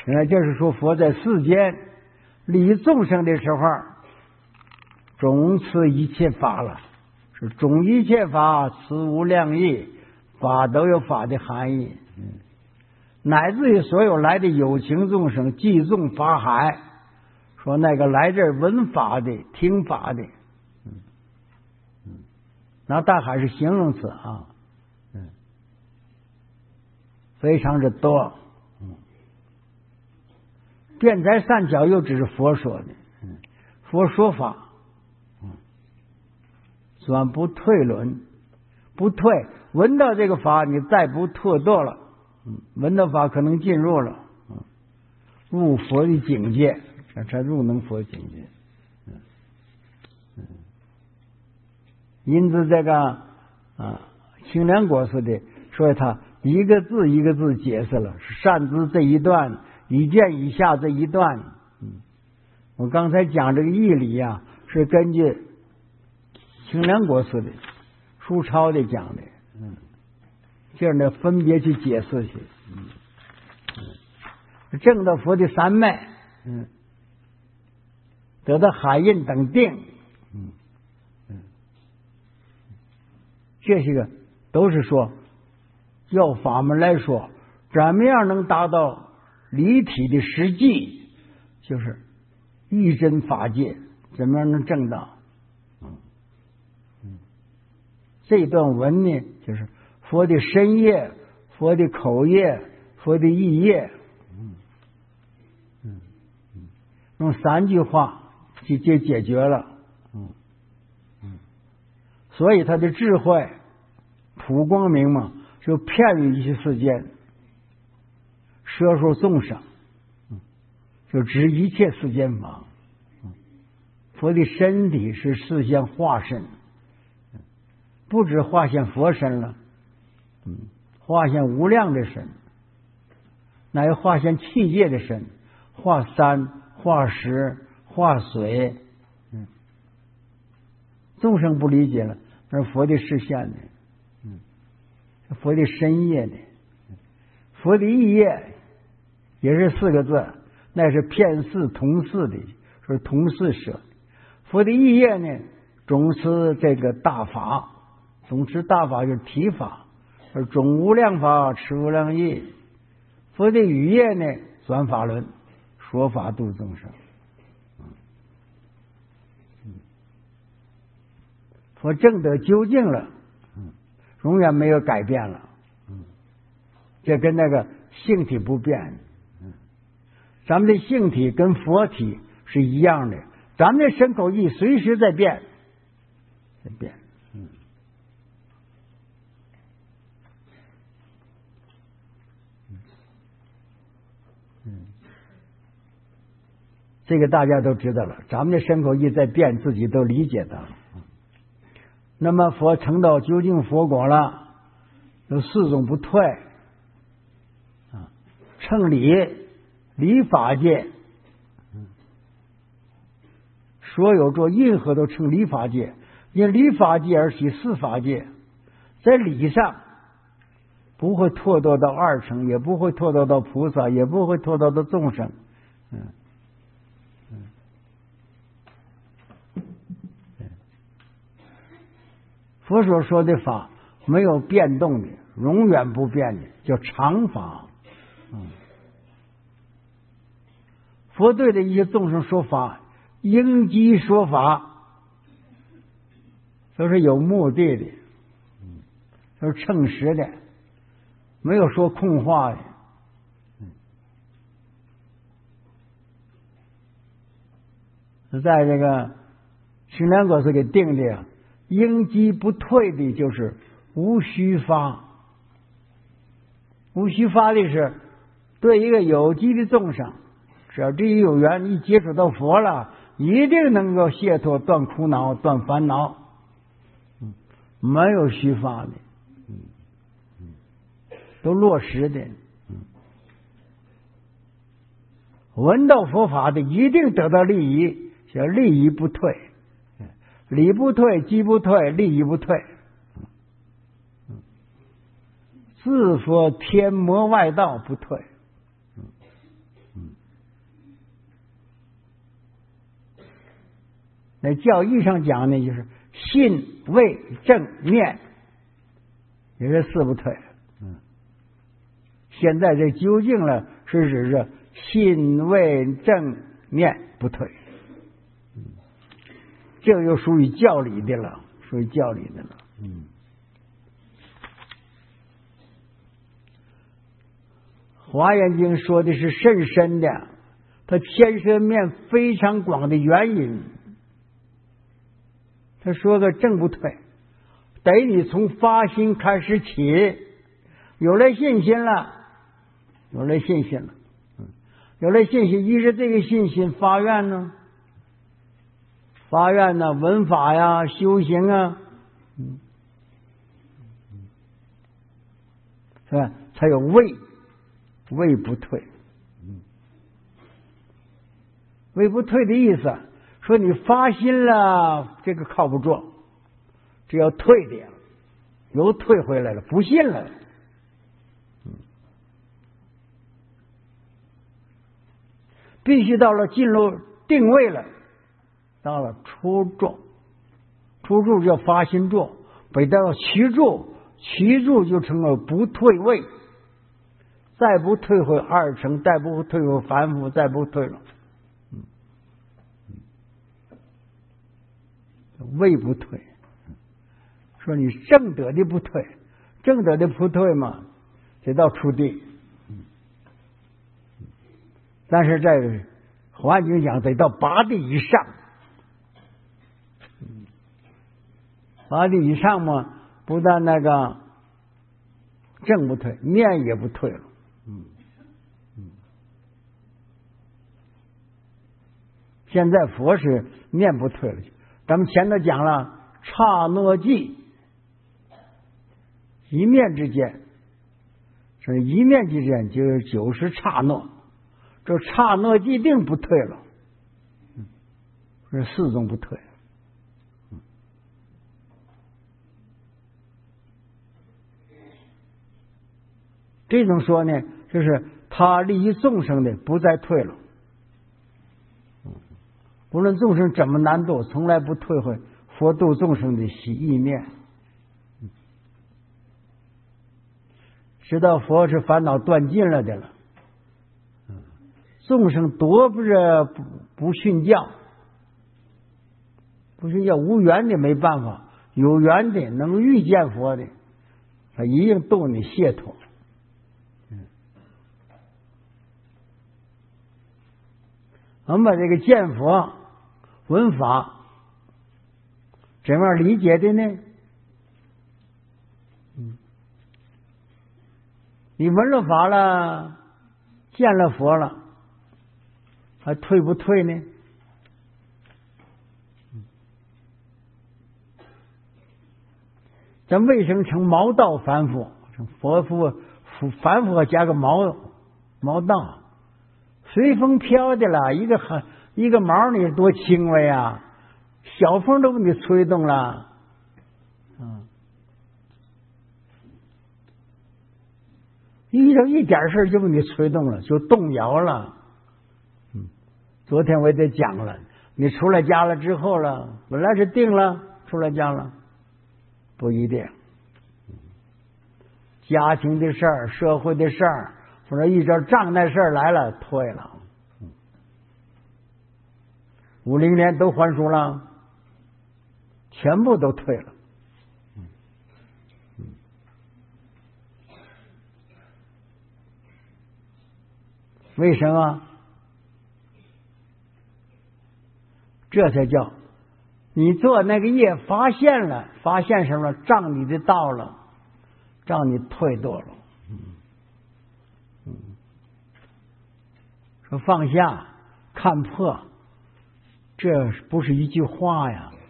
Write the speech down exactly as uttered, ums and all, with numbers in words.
那就是说佛在世间利益众生的时候，总持一切法了，是总一切法，持无量义，法都有法的含义。嗯，乃至于所有来的有情众生，济众法海，说那个来这儿闻法的、听法的，嗯嗯，那大海是形容词啊，嗯，非常的多。嗯，辩才善巧又只是佛说的，嗯，佛说法。转不退轮，不退，闻到这个法，你再不退堕了，嗯，闻到法可能进入了，嗯，入佛的境界，这才入能佛境界，嗯嗯。因此这个啊，清凉国说的，所以他一个字一个字解释了，善知这一段，以见以下这一段，嗯，我刚才讲这个义理啊，是根据清凉国师的书抄的讲的，嗯，这样的分别去解释去，嗯嗯，证到佛的三昧，嗯，得到海印等定，嗯嗯，这些个都是说，要法门来说，怎么样能达到离体的实际，就是一真法界，怎么样能证到？这一段文呢，就是佛的身业、佛的口业、佛的意业，嗯嗯嗯，用三句话就就解决了，嗯嗯，所以他的智慧普光明嘛，就遍于一切世间，摄受众生，嗯，就指一切世间法，嗯，佛的身体是世间化身。不止化现佛身了，嗯，化现无量的身，乃又化现器界的身，化山、化石、化水，嗯，众生不理解了，那是佛的示现的，嗯，佛的身业的，佛的意业也是四个字，那是遍世同事的，是同事舍。佛的意业呢，总是这个大法。总持大法就是体法，而总无量法持无量义。佛的语业呢，转法轮，说法度众生。嗯，佛证得究竟了，嗯，永远没有改变了。嗯，这跟那个性体不变。嗯，咱们的性体跟佛体是一样的，咱们的身口意随时在变，在变。这个大家都知道了，咱们的身口意在变，自己都理解到了。那么佛成道究竟佛果了，有四种不退啊，称理理法界，所有做任何都称理法界，因理法界而起四法界，在理上不会堕落到二乘，也不会堕落到菩萨，也不会堕落到众生，嗯。佛所说的法没有变动的，永远不变的，叫常法。嗯，佛对的一些众生说法，应机说法，都是有目的的，嗯，都是称实的，没有说空话的。嗯，在这个清凉国是给定的。应机不退的就是无虚发，无虚发的是对一个有机的众生，只要这一有缘，一接触到佛了，一定能够解脱、断苦恼、断烦恼，嗯，没有虚发的，嗯嗯，都落实的，嗯，闻到佛法的一定得到利益，叫利益不退。理不退，机不退，利益不退。自佛天魔外道不退。 嗯，那教义上讲呢，就是信位正念，也是四不退。嗯，现在这究竟了是指着信位正念不退。嗯，这个又属于教理的了，属于教理的了。嗯。华严经说的是甚深的，它牵涉面非常广的原因。他说个正不退，得你从发心开始起，有了信心了，有了信心了，嗯，有了信心，依着这个信心发愿呢，发愿呢，闻法呀，修行啊，嗯，是吧？才有位。位不退，位不退的意思，说你发心了，这个靠不住，这要退的，又退回来了，不信了。必须到了进入定位了，到了初住，初住叫发心住，北到齐住，齐住就成了不退位。再不退回二乘，再不退回凡夫，再不退了，嗯，位不退。说你正德的不退，正德的不退嘛，得到初地。但是在华严经讲，得到八地以上，八地以上嘛，不但那个正不退，念也不退了。嗯嗯，现在佛是念不退了。咱们前头讲了刹那即，一念之间，这一念之间就是九十刹那，这刹那即定不退了，嗯，这四种不退。嗯，这种说呢，就是他利益众生的不再退了，无论众生怎么难度，从来不退回佛度众生的喜意念。知道佛是烦恼断尽了的了，众生夺不着不不训教，不训教无缘的没办法，有缘的能遇见佛的，他一定度你解脱。我们把这个见佛闻法怎么样理解的呢？嗯，你闻了法了，见了佛了，还退不退呢？咱为什么成毛道凡夫？佛夫凡夫加个毛毛道。随风飘的了，一个很一个毛你多轻微啊，小风都给你吹动了，嗯，遇到一点事就给你吹动了，就动摇了。嗯，昨天我也得讲了，你出来家了之后了，本来是定了，出来家了，不一定。家庭的事儿，社会的事儿。或者遇着障碍事儿来了，退了。五零年都还书了，全部都退了。为什么？这才叫你做那个业发现了，发现什么？障你的道了，让你退堕了。说放下看破，这不是一句话呀，